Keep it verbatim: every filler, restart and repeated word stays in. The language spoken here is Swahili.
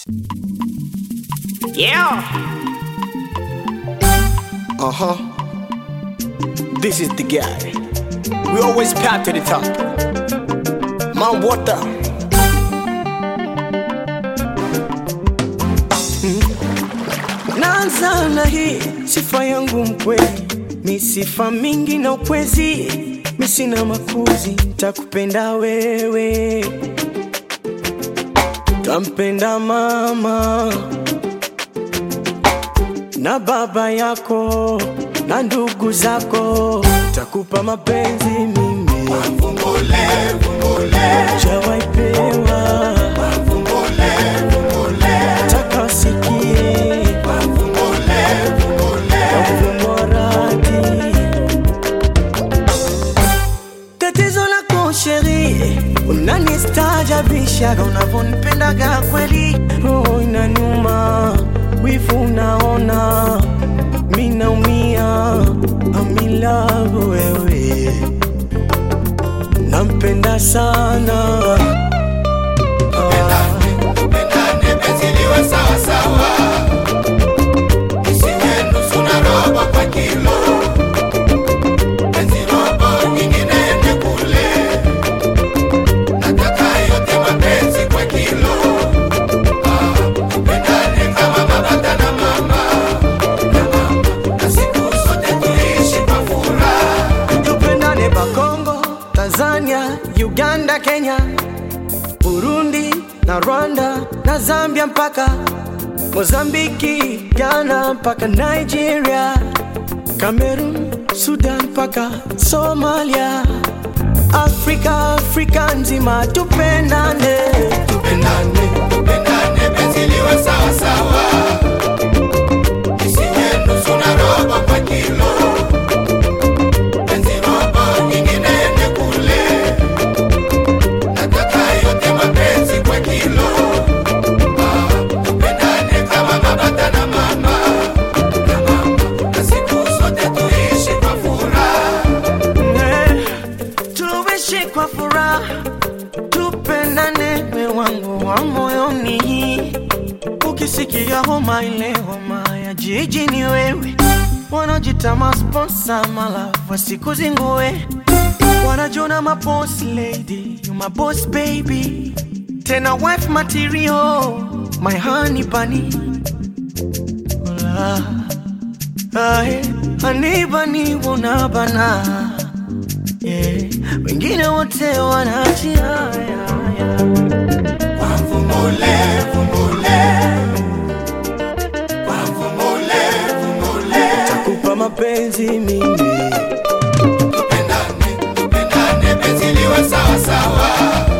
Yeah. Uh-huh. This is the guy. We always path to the top. Mount Water. Mm. Naanza na hii sifa yangu mkweli, mi sifa mingi na ukwezi, mi sina makuzi, takupenda wewe, tampenda mama na baba yako na ndugu zako, takupa mapenzi mimi Vumbule, vumbule, jawaipewa vumbule, vumbule, takasikie vumbule, vumbule, vumorati. Tatizo lako sheri, unanistaajabisha unavyonipendaga kweli, roho inaniuma, wivu unaona, mi naumia, I'm in love wewe, nampenda sana. tupendane penzi liwe sawa sawa, isiwe nusu na robo kwa kilo, penzi robo nyingine ende kule, nataka yote mapenzi kwa kilo. Ah, tupendane kama baba na mama, na mama, na siku zote tuishi kwa furaha. Tupendane Bakongo, Tanzania, Uganda, Kenya, Burundi na Rwanda na Zambia mpaka Mozambiki, Ghana mpaka Nigeria, Cameroon, Sudan mpaka Somalia, Afrika, Afrika nzima tupendane. Tupendane, tupendane penzi liwe sawa sawa, isiwe nusu na robo kwa kilo, penzi robo nyingine ende kule, nataka yote mapenzi kwa kilo. Ah, tupendane kama baba na mama, na mama, na siku zote tuishi kwa furaha. Eh, tuishi kwa furaha, tupendane we wangu wa moyoni. Ukisikia homa ile homa ya jiji ni wewe, wanajita masponsa malafu siku zingue, wanajona maboss lady, you my boss baby, tena wife material, my honey bunny. Hola, ae, honey bunny unabana, yeah, wengine wote wanachia. Vumbule, vumbule, vumbule, vumbule, Takupa mapenzi mimi, tupendane, tupendane penzi liwe sawa sawa,